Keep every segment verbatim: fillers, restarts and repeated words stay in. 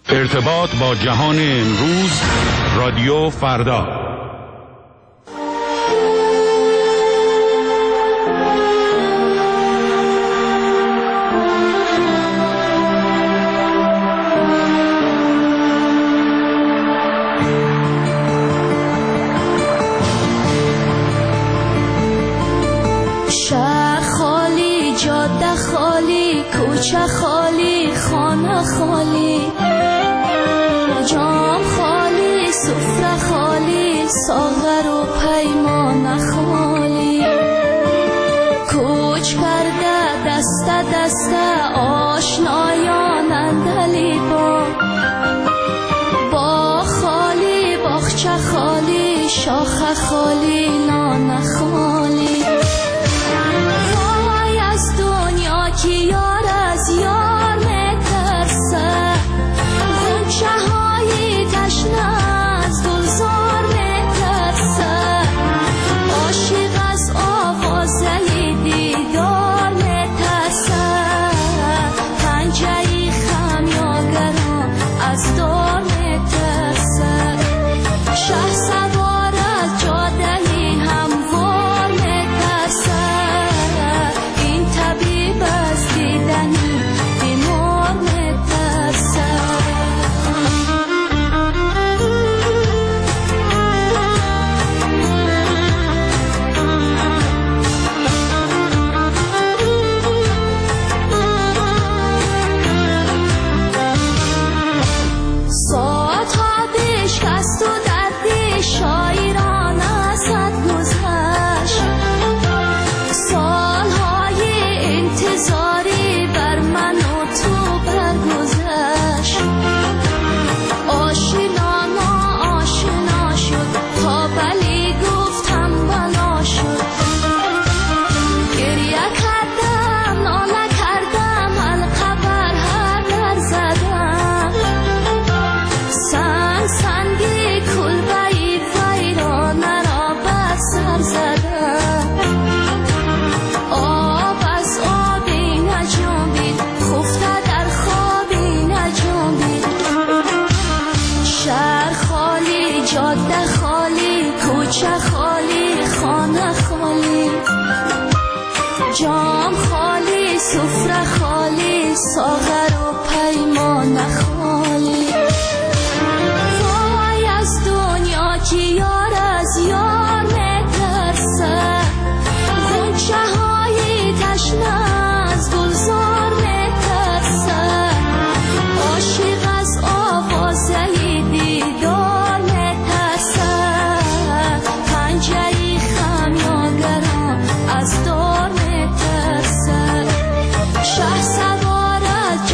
ارتباط با جهان امروز، رادیو فردا. شهر خالی، جاده خالی، کوچه خالی، خانه خالی، جام خالی، سفره خالی، ساغر و پیمان خالی. کوچ کرده دست دست آشنایان اندلی با با خالی، باغچه خالی، شاخه خالی، نان خالی. وای از دنیا که یار از یار میترسه، غنچه های تشنه از گلزار میترسه، عاشق از آوازه دیدار میترسه، پنجه خمیازگران از دار میترسه، شه سوار از جاده هموار میترسه، این طبیب از دیدنی بیمار میترسه. ساعت ها بشکست و درد شاعران ازت گذشت، سالهای انتظاری بر من و تو برگذشت، آشنا ناآشنا شد تا بلی گفتم بلا شد، گریه کردم ناله کردم حلقه بر هر در زدم، سنگ سنگی کلبه‌ای ویرانه را بر سر زدم، آب از آبی نجنبید، خفته در خوابی نجنبید، شهر خالی، جاده خالی، کوچه خالی، خانه خالی، جام خالی، سفره خالی، ساغر و پیمان خالی. وای از دنیا که یار از یار میترسه، غنچه های تشنه از گلزار میترسه، عاشق از آوازه دیدار میترسه، پنجه خمیازگران از دار میترسه، شه سوار از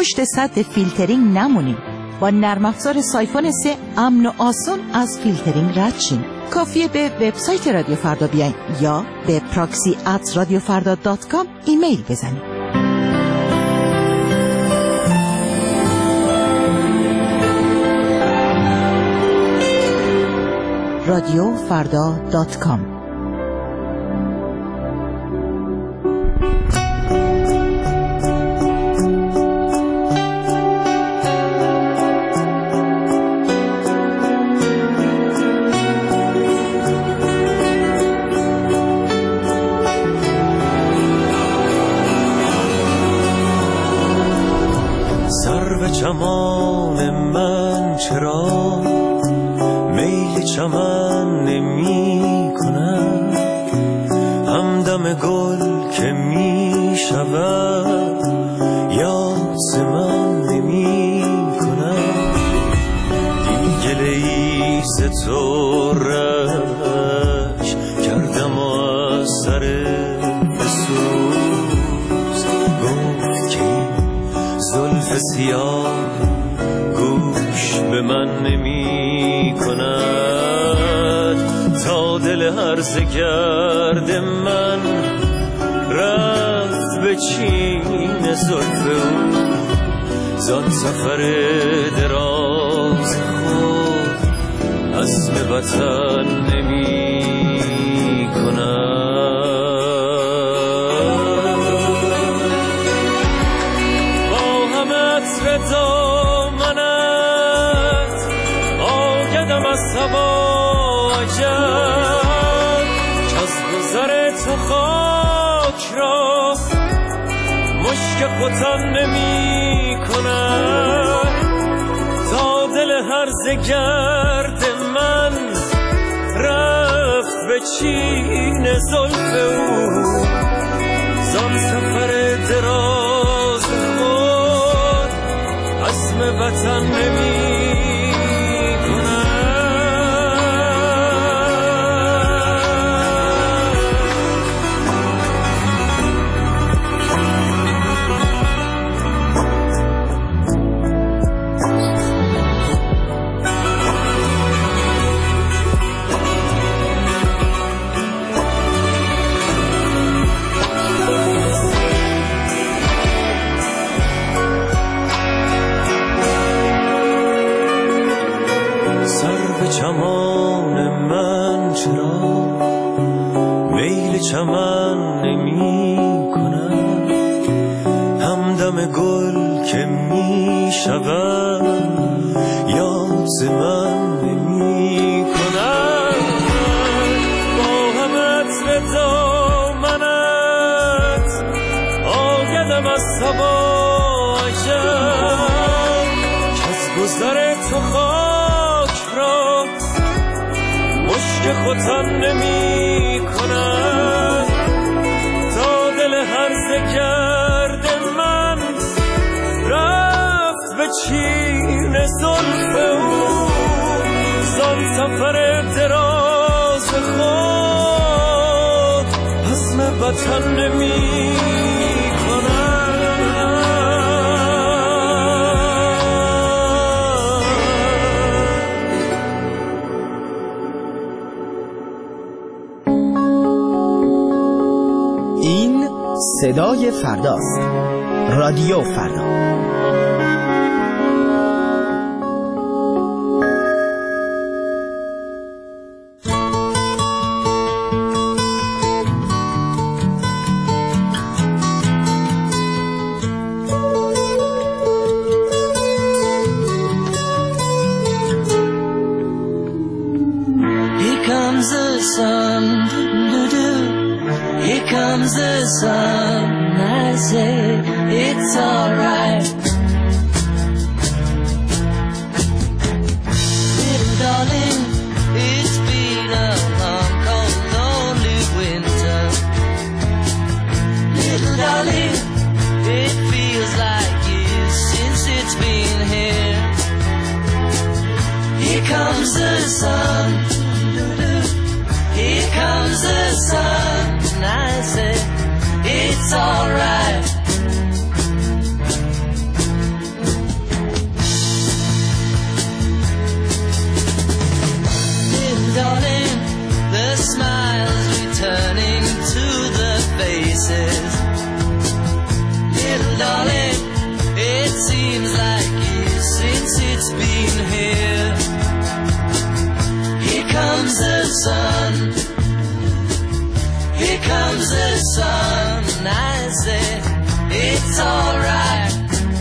پشت سد فیلترینگ نمونیم. با نرم افزار سایفون سه امن و آسان از فیلترینگ رد شیم. کافیه به وبسایت رادیو فردا بیاین یا به پراکسی ات رادیو فردا دات کام ایمیل بزنید. رادیو فردا دات کام. چمان من چرا میل چمن نمی کنم، همدم گل که می شود یاد ز من نمی کنم. دیگه لیس تو رش کردم و از سر بسوز، گفت که زلف سیاه گوش به من نمی کند، تا دل هرزه گرد من رفت به چین زلف او، زان سفر دراز خود عزم وطن نمی کند. دامنت آگدم از سبا عجب، چز گذر تو خاک را مشک ختن نمی کند، تا دل هرزه گرد من رفت به چین زلف او، زان سفر دراز خود عزم وطن نمی چمان من چرا میل چمن نمی کنم، همدم گل که می شود یاد ز من نمی کنم. با هم عطر دامنت آگدم از صبا عجب، کز گذر تو خاک را مشک ختن نمی کند، تا دل هرزه گرد من رفت به چین زلف او، زان سفر دراز خود عزم وطن نمی صدای فرداست. رادیو فردا. Here comes the sun, here comes the sun, I say it's alright. Little darling, it's been a long, cold, lonely winter. Little darling, it feels like years since it's been here. Here comes the sun, here comes the sun, and I say it's alright. smiles returning to the faces. Little darling, it seems like years since it's been here. Here comes the sun, here comes the sun. I say it's alright.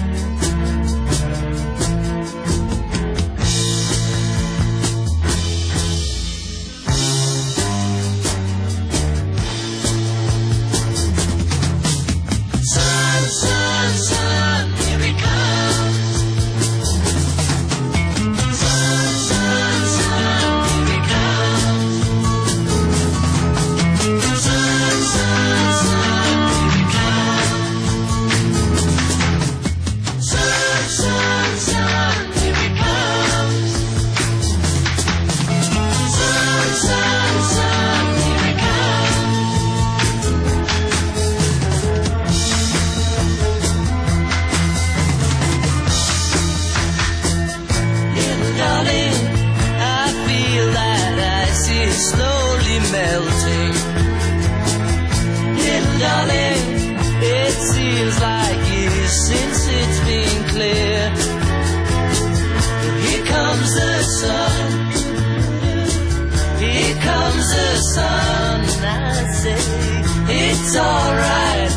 It's alright.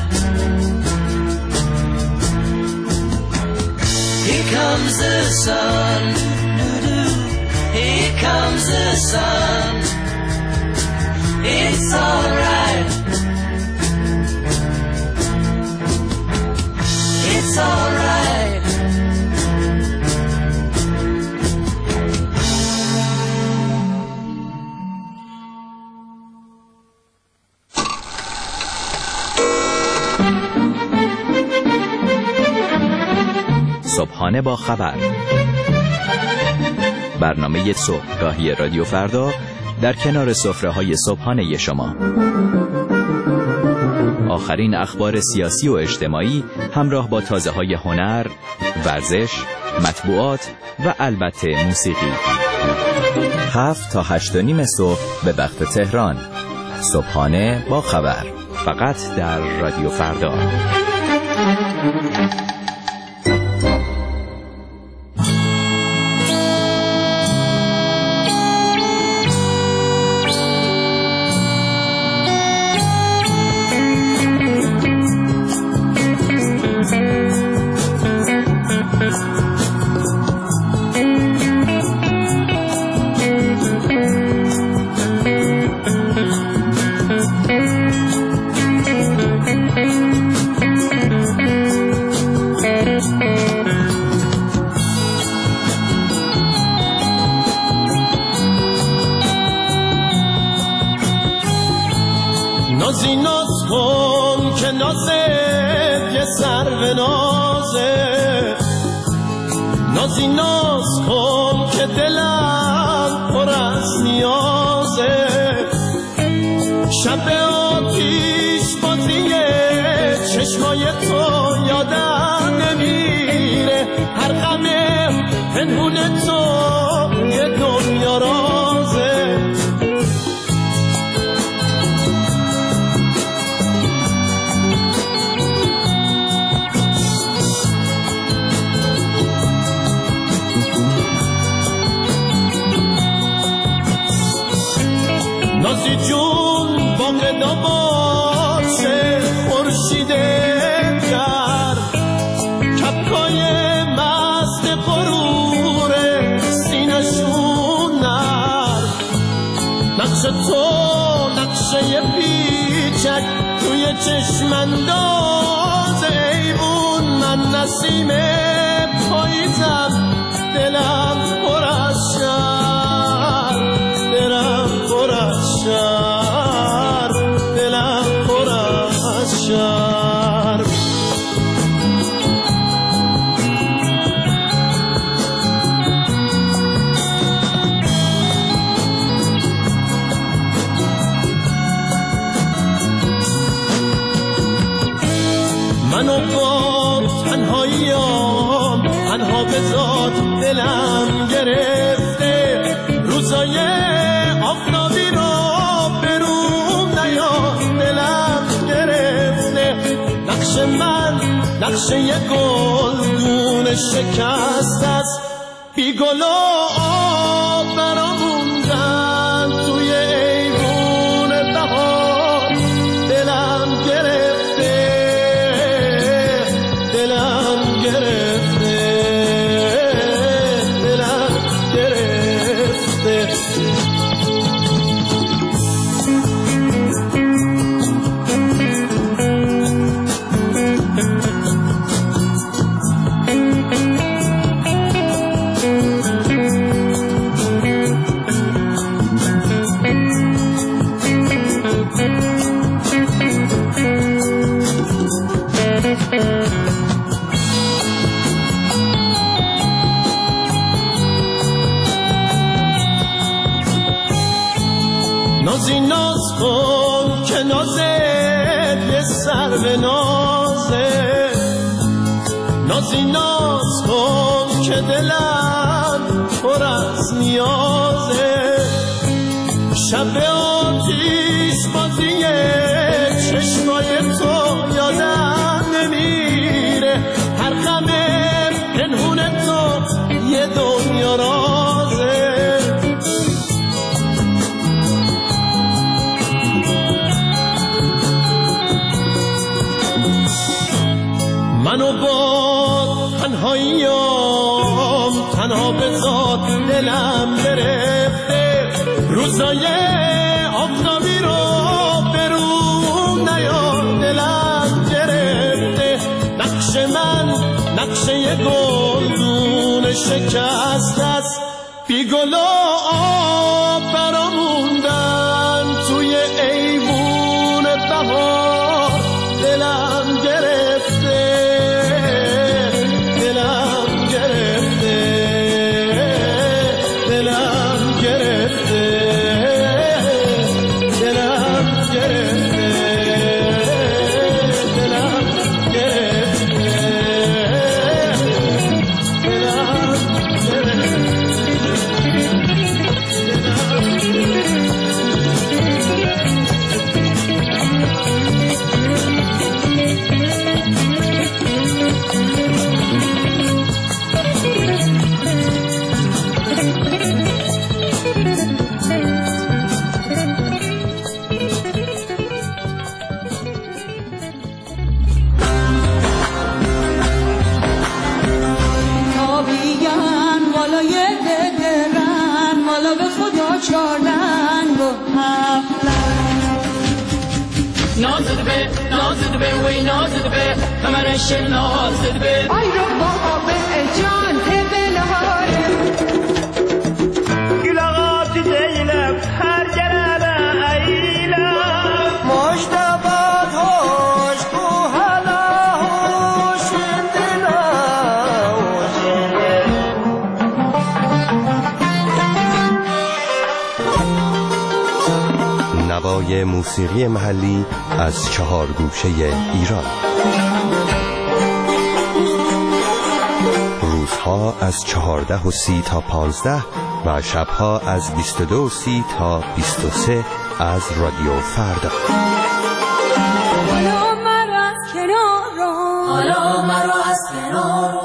Here comes the sun. Here comes the sun. It's alright. It's alright. صبحانه با خبر، برنامه صبحگاهی رادیو فردا در کنار سفره‌های صبحانه شما. آخرین اخبار سیاسی و اجتماعی همراه با تازه‌های هنر، ورزش، مطبوعات و البته موسیقی. هفت تا هشت و نیم صبح به وقت تهران. صبحانه با خبر، فقط در رادیو فردا. نازی ناز کن که نازت یه سر به نازه، نازی ناز کن که دلم پر از نیازه. شب آتیش بازیه چشمای تو یادم نمیره، هر غم پنهون تو یه دنیا رازه. نازی جون باغ داماشه خورشیده در کپکای مست غرور سینشون نر، نقش تو نقشه پیچک توی چشم انداز ایوون. من نسیم پاییزم دلم پر از شر، دلم پر از شر، دلم پر از شر. منو با تنهاییام تنها به ذات دلم گرفته، روزای آفتابی رو به نقشه گلدون شکست است، بی گل و آب برا موندن توی ایوون بهار. دلم گرفته دلم گرفته دلم گرفته. نازی ناز کن که نازت یه سر به نازه، نازی ناز کن که دلم پر از نیازه. شب آتیش بازی چشمای تو یادم نمیره، هر غم پنهون تو یه دنیا رازه. منو با تنهاییام تنها به ذات دلم گرفته، روزای آفتابی رو به رو نیار دلم گرفته. نقش من نقشه گلدون شکست است، بی گل و آب برا موندن توی ایوون بهار. دلم گرفته دلم گرفته دلم گرفته دلم گرفته دلم گرفته نازد به نازد به وی نازد به همرش نازد به آی رو با به جان بلهاره گلاغات دیلم هر جرابه ایلم مشتبات هوش کو هلا هوش دلا نوای موسیقی محلی از چهار گوشه ایران. روزها از چهارده و سی تا پانزده و شبها از بیست و دو و سی تا بیست و سه از رادیو فردا. حالا مرا از کنار حالا مرا از کنار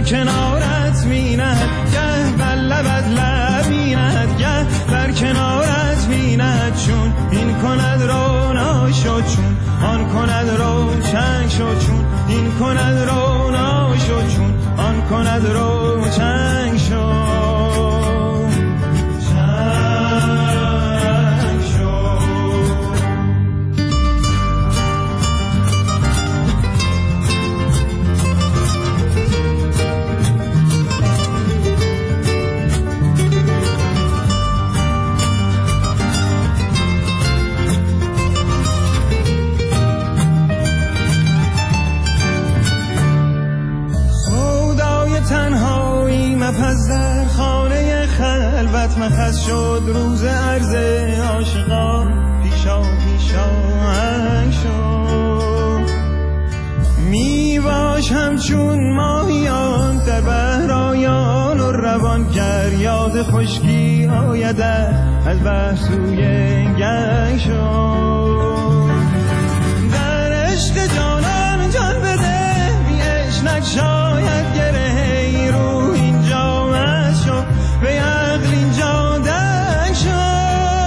کنارت میند گه بر لبت لب میند گه بر کنارت میند چون این کند رونا شد چون آن کند روشن شد چون این کند رونا شد چون آن کند روشن شد پس در خانه خلوت مخص شد روز عرض عاشقان پیشا پیشا شد می باش همچون ماهیان در بهرایان و روان گریاد خشکی آید از بحر سوی گنگ شد در عشق جانان جان بده بی عشق شاید گره رو اینجا مست شد به عقل اینجا دنگ شد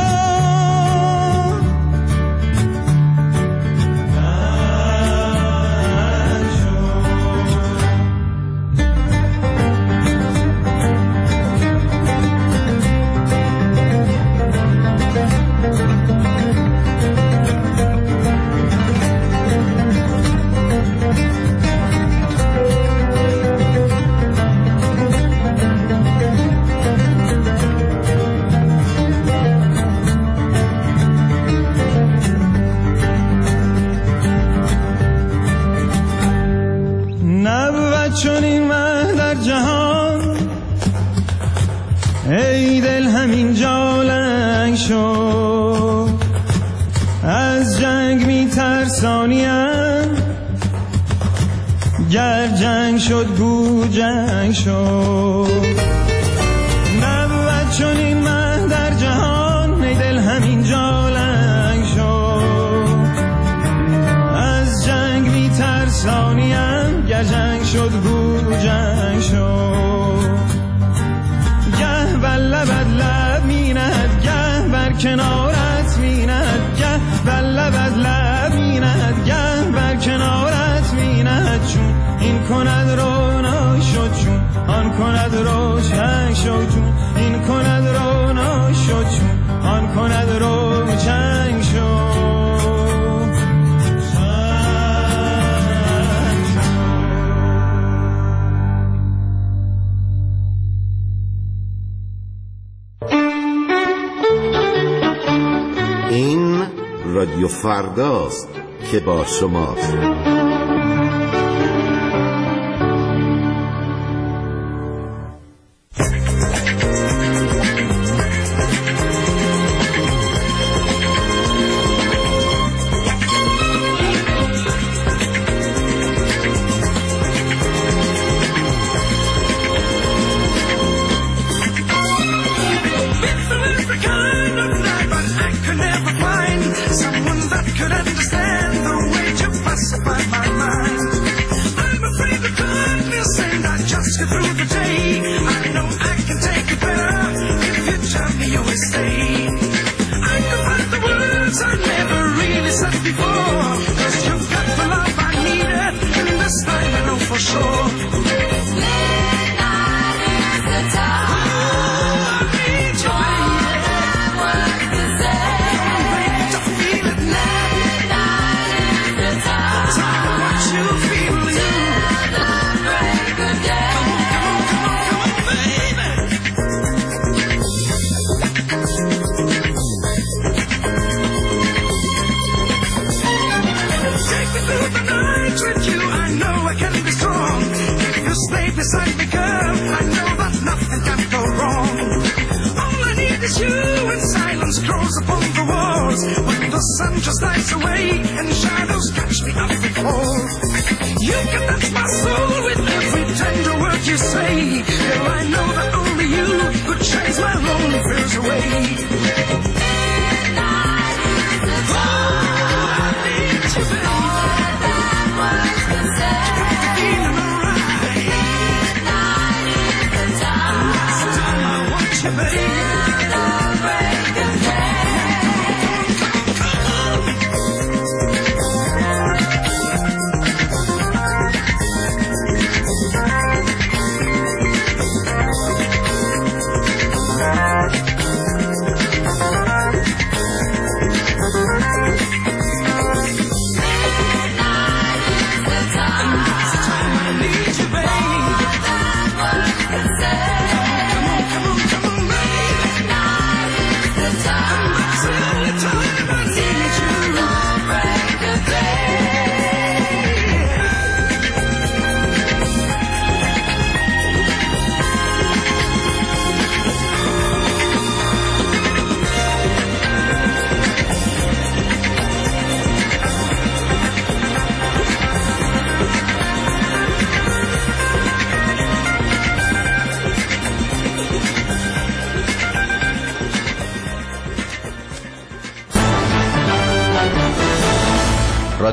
دنگ چون این مه در جهان ای دل همین جا لنگ شد از جنگ می ترسانیم گر جنگ شد گو جنگ شد نبود چون این مه در جهان ای دل همین جا لنگ شد از جنگ می ترسانیم گر جنگ شد گو جنگ شد گه بر لبت لب میند گه بر کنارت میند گه بر لبت لب میند گه بر کنارت میند چون این کند رونا شد چون آن کند روشن شد چون این کند رونا شد چون آن کند روشن شد رادیو فرداست که با شماست. Midnight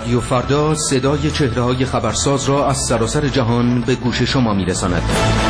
رادیو فردا صدای چهره‌های خبرساز را از سراسر جهان به گوش شما می‌رساند.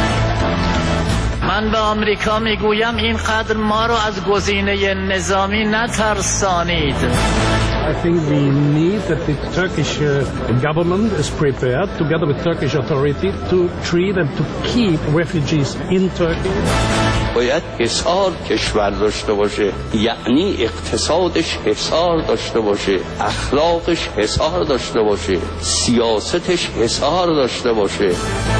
من به آمریکا میگویم اینقدر ما را از گزینه نظامی نترسانید. I think we need that the Turkish uh, government is prepared together with Turkish authority to treat and to keep refugees in Turkey. باید حصار کشور داشته باشه، یعنی اقتصادش حصار داشته باشه، اخلاقش حصار داشته باشه، سیاستش حصار داشته باشه.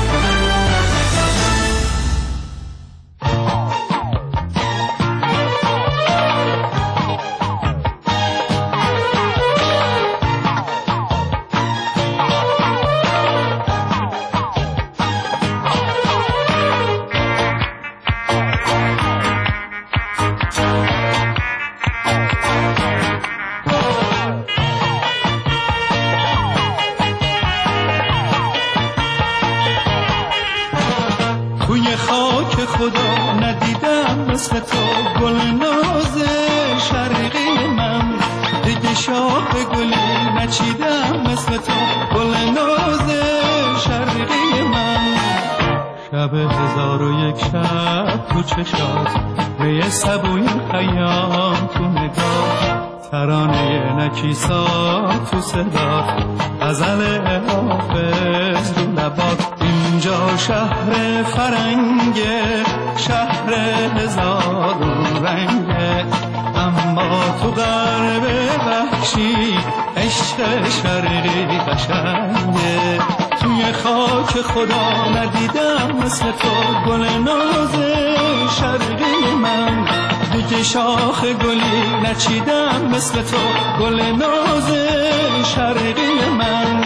نکیسات تو صدا غزل حافظ رو لبات اینجا شهر فرنگ شهر هزارون رنگه اما تو غرب وحشی عشق شرقی قشنگه توی خاک خدا ندیدم مثل تو گل ناز شرقی من دیگه شاخ گلی نچیدم مثل تو گل ناز شرقی من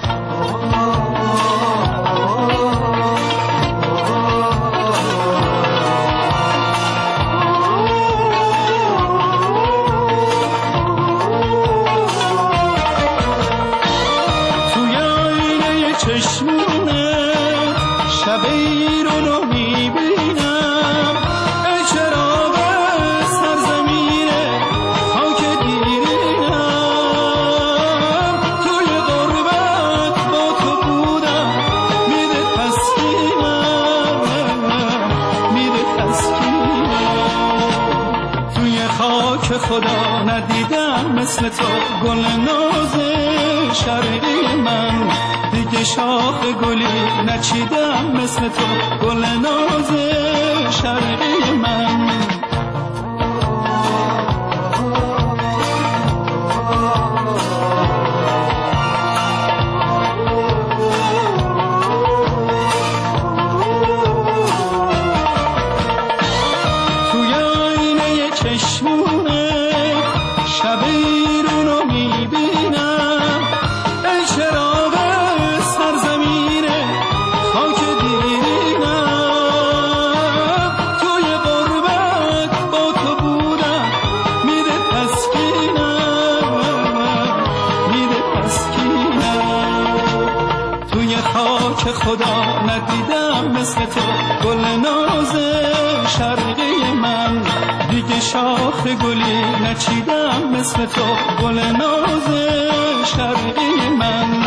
توی آینه چشمونه شب ایرون رو میبینم ای چراغ سرزمین خاک دیرینم توی غربت با تو بودم میده تسکینم میده تسکینم توی خاک خدا ندیدم مثل تو گل ناز شرقی من دیگه شاخ گلی نچیدم مثل تو گل ناز شرقی من توی آینه چشمونه شب ایرون رو میبینم ای چراغ سرزمین خاک دیرینم توی غربت با تو بودم میده تسکینم میده تسکینم توی خاک خدا ندیدم مثل تو گل ناز شرقی من دیگه شاخ گلی نچیدم مثل تو گل ناز شرقی من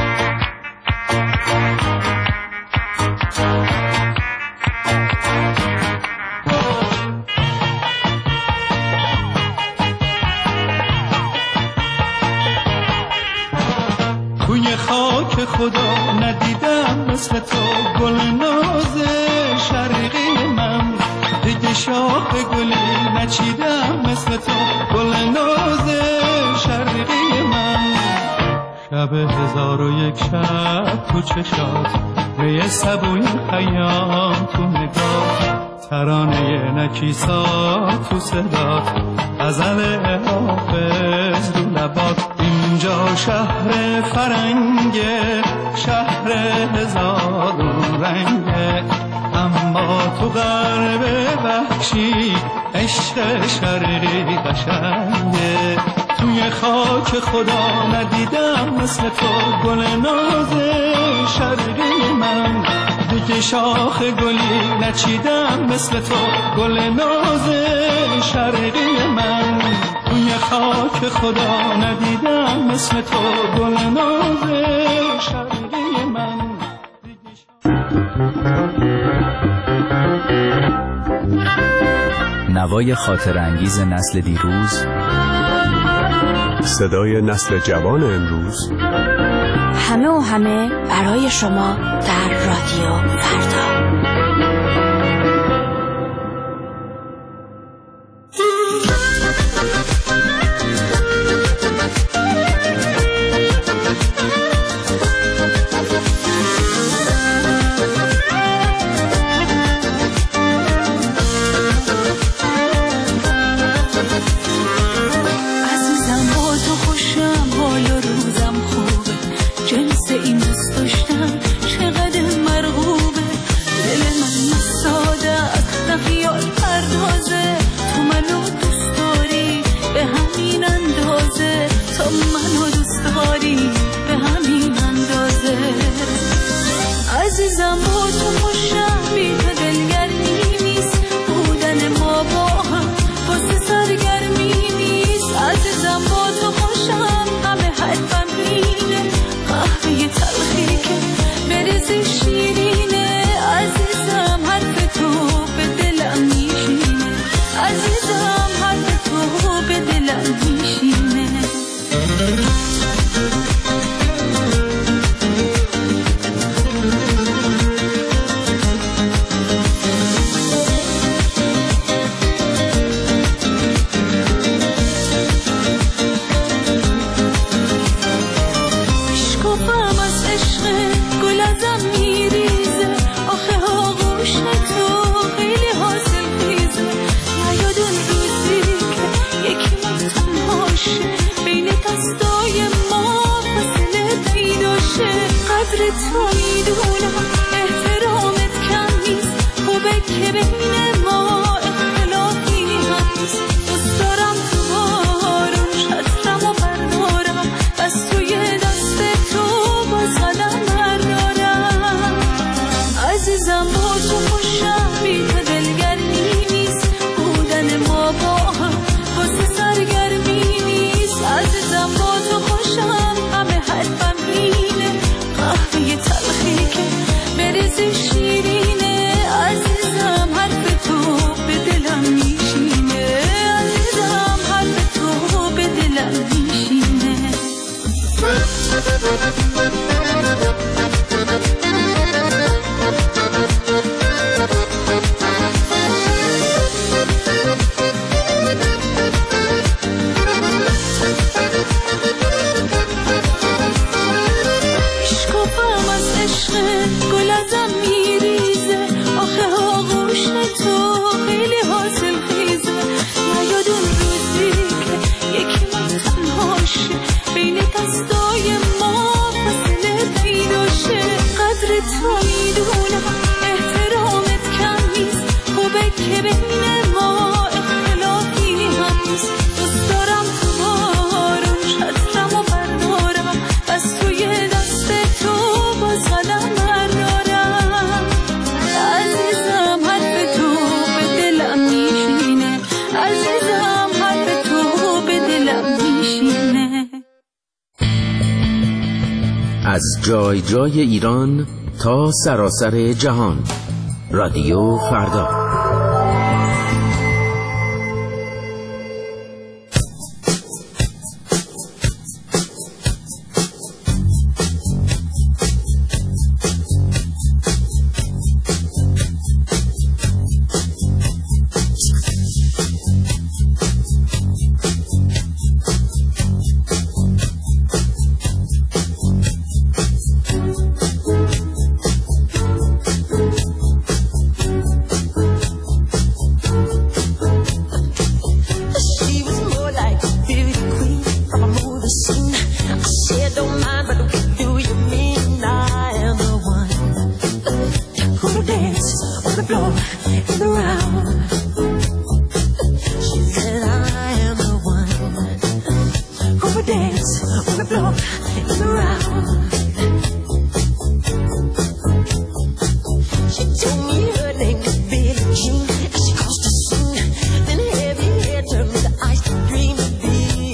توی خاک خدا ندیدم مثل تو گل ناز شرقی من دیگه شاخ گلی نچیدم مثل تو گل ناز شرقی من شب هزار و یک شب تو چشات ری سبوی خیام تو نگاه ترانه نکیسات تو صدات غزل حافظ رو لبات اینجا شهر فرنگ شهر هزارون رنگه اما تو غرب وحشی عشق شرقی قشنگه توی خاک خدا ندیدم مثل تو گل ناز شرقی من دیگه شاخ گلی نچیدم مثل تو گل ناز شرقی من توی خاک خدا ندیدم مثل تو گل ناز شرقی من. نوای خاطر انگیز نسل دیروز، صدای نسل جوان امروز، همه و همه برای شما در رادیو فردا. از جای جای ایران تا سراسر جهان، رادیو فردا. She caused a scene, then heavy hair turned to ice cream to be.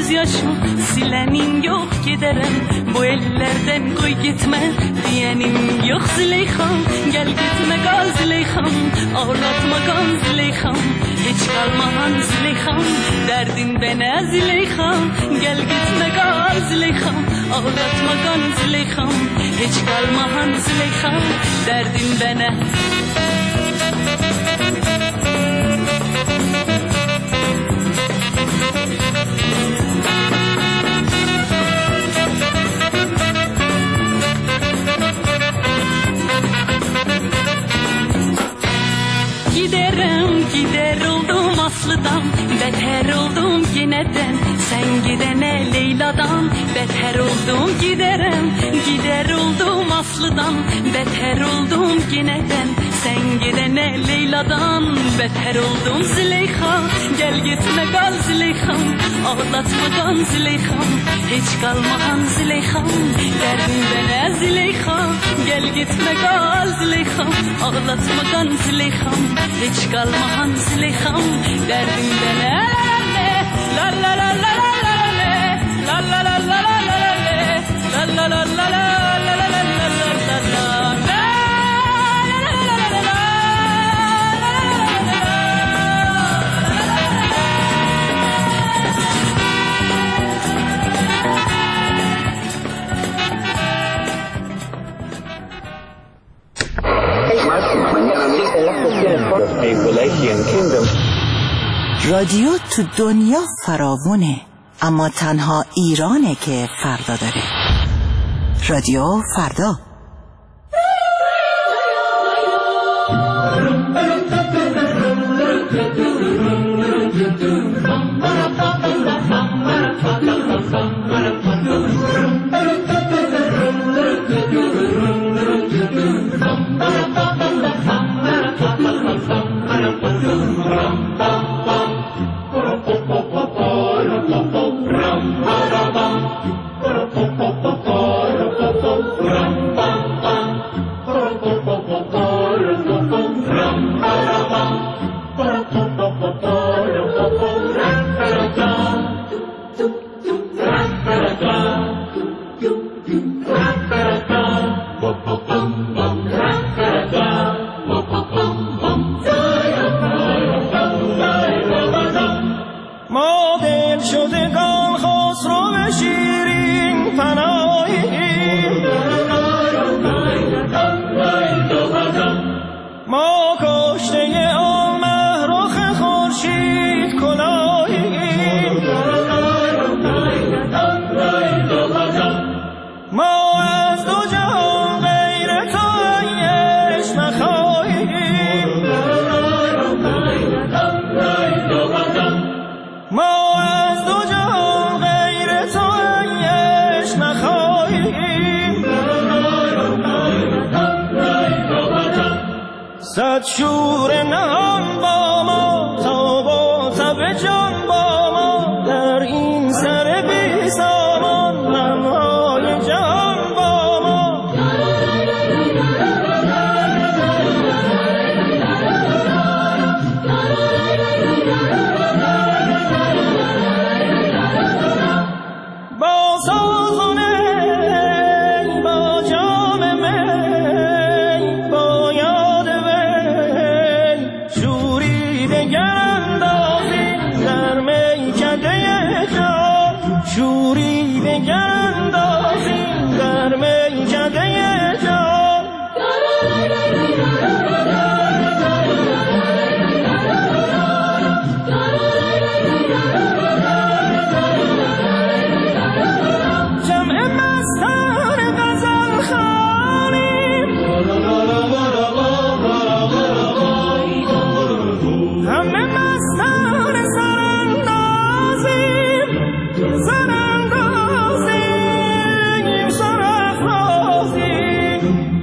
gözyaşım silenin yok giderim. Bu ellerden koy gitme diyenim yok Züleyxam. Gel gitme kal Züleyxam, ağlatma kan Züleyxam. Hiç kalmahan Züleyxam, derdin bana Züleyxam. Gel gitme kal Züleyxam, ağlatma kan Züleyxam. Hiç kalmahan Züleyxam, derdin bana. Giderim gider oldum Aslı'dan, beter oldum yineden. Sen gidene Leyla'dan, beter oldum giderim. Gider oldum Aslı'dan, beter oldum yineden. Sen gidene Leyla'dan, beter oldum Züleyxa. Gel gitme kal Züleyxam, ağlatma kan Züleyxam. Hiç kalmahan Züleyxam, derdin bana Züleyxa. Gel gitme kal Züleyxam, ağlatma kan Züleyxam. Hiç kalmahan Züleyxam, derdin bana. La la la la la la la la la la la la la la la la la la. رادیو تو دنیا فراوونه، اما تنها ایرانه که فردا داره. رادیو فردا. صد شور نهان با ما تا با تب جان با ما در این سر بی سامان نمای جهان با ما با سازونه با جام می با یاد وی شوری دگر اندازی در میکده جان شوری دگر اندازی در میکده جان جمع مستان غزل خوانیم همه مستان سراندازیم سراندازیم سرافرازیم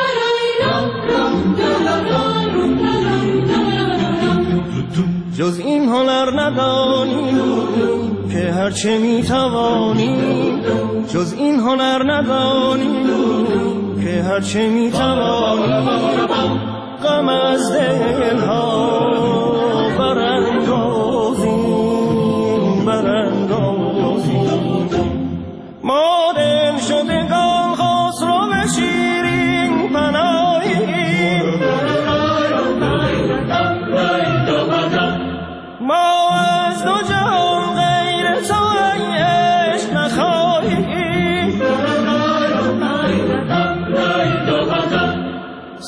جز این هنر ندانیم که هرچه میتوانیم جز این هنر ندانیم که هرچه میتوانیم غم از دلها براندازیم براندازیم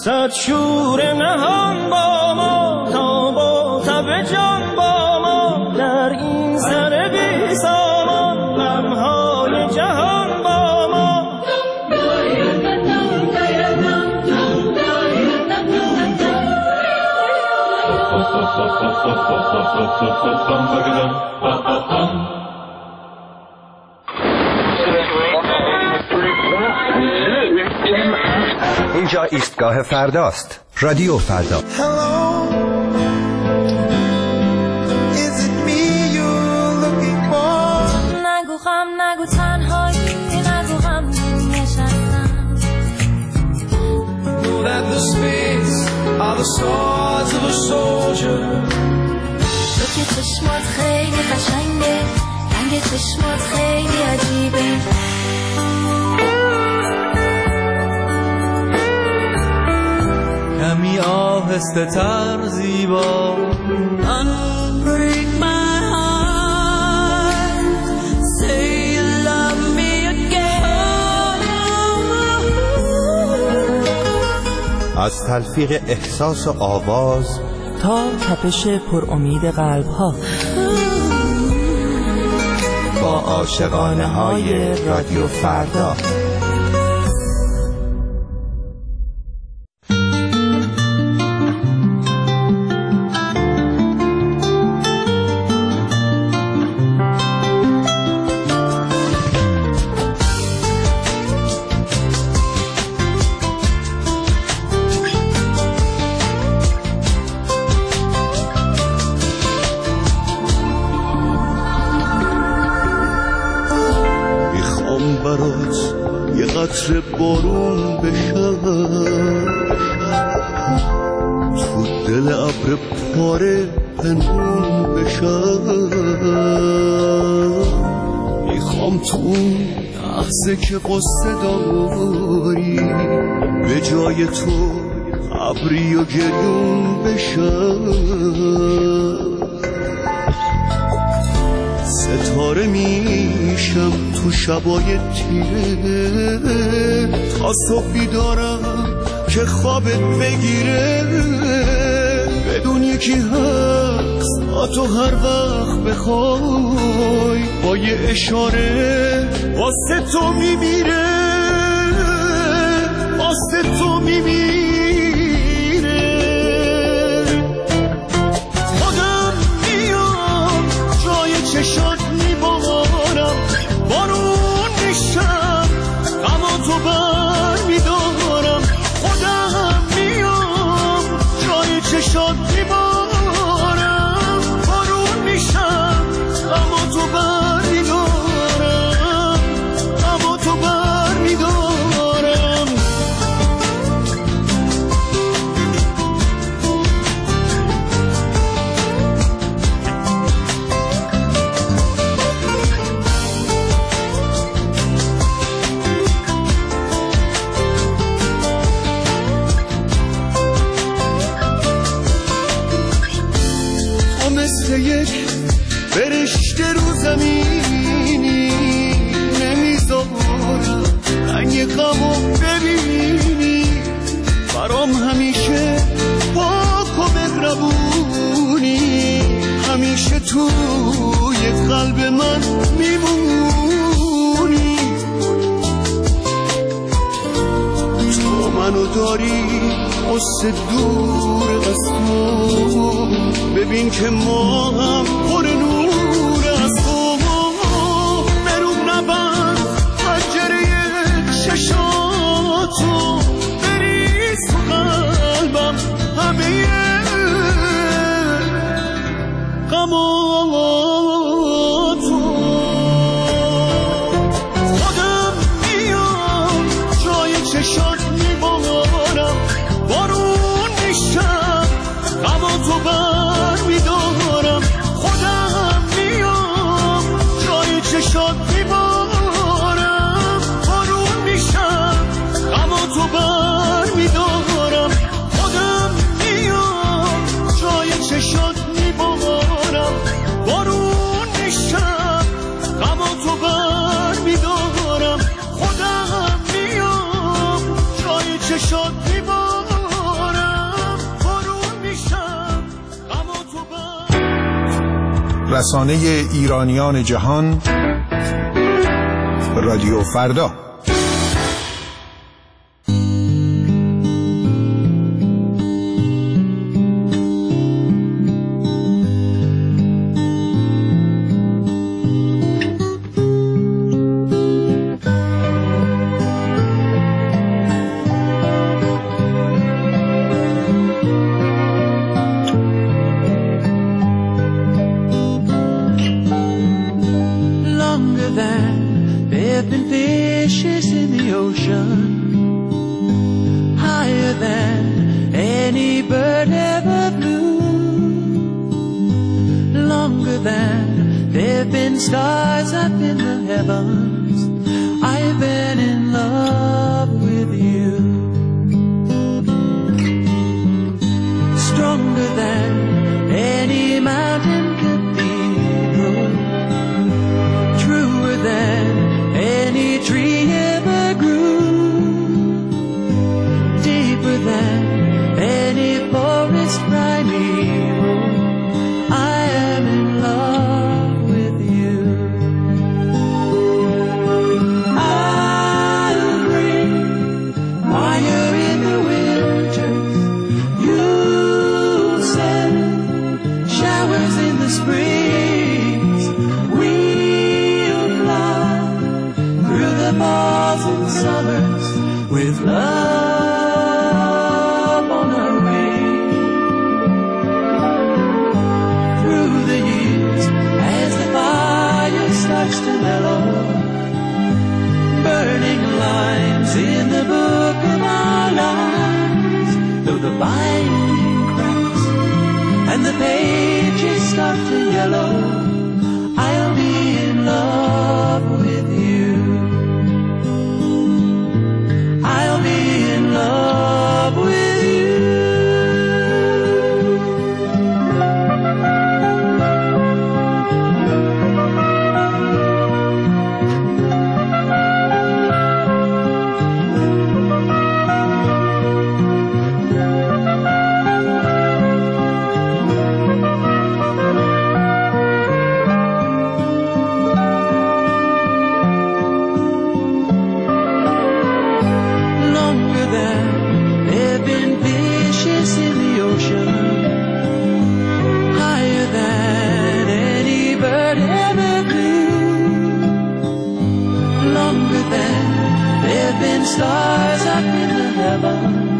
صد شور نهان با ما تا با تب جان با ما در این سر بی سامان غمهای جهان با ما اینجا ایستگاه فرداست. رادیو فردا. نگو غم نگو تنهایی نگو غم نشستم Know that the spades are the swords of a soldier. تو که چشمات خیلی قشنگه رنگ چشمات خیلی عجیبه کمی آهسته تر زیبا Unbreak my heart Say you love me again از تلفیق احساس و آواز تا تپش پر امید قلب ها با عاشقانه های رادیو فردا. قطر بارون بشم تو دل ابر پاره پنهون بشم میخوام تو اون لحظه که قصه داری به جای تو ابری و گریون بشم ستاره میشم تو شبای تیره تا صبح بیدارم که خوابت بگیره بدون یکی هست تا تو هر وقت بخوای با یه اشاره واسه تو میمیره واسه تو میمیره خودم میام جای چشات میبارم بارون میشم اما تو بر میدارم خودم میام جای چشات میبارم بارون میشم اما تو بر میدارم اما تو بر میدارم مثل یک فرشته رو زمینی نمیذارم رنگ غمو ببینی برام همیشه پاک و مهربونی همیشه توی قلب من میمونی تو منو داری قصه دور از تو ببین که ما هم پر نور از تو برون نبند پنجره چشاتو بریز تو قلبم همه غماتو خودم میام جای چشات میبارم بارون میشم اما تو بر میدارم خودم میام جای چشات میبارم بارون میشم اما تو بر میدارم خودم میام جای چشات میبارم بارون میشم اما تو بر میدارم خودم میام جای چشات میبارم رسانه ایرانیان جهان، رادیو فردا. Stars up in the heavens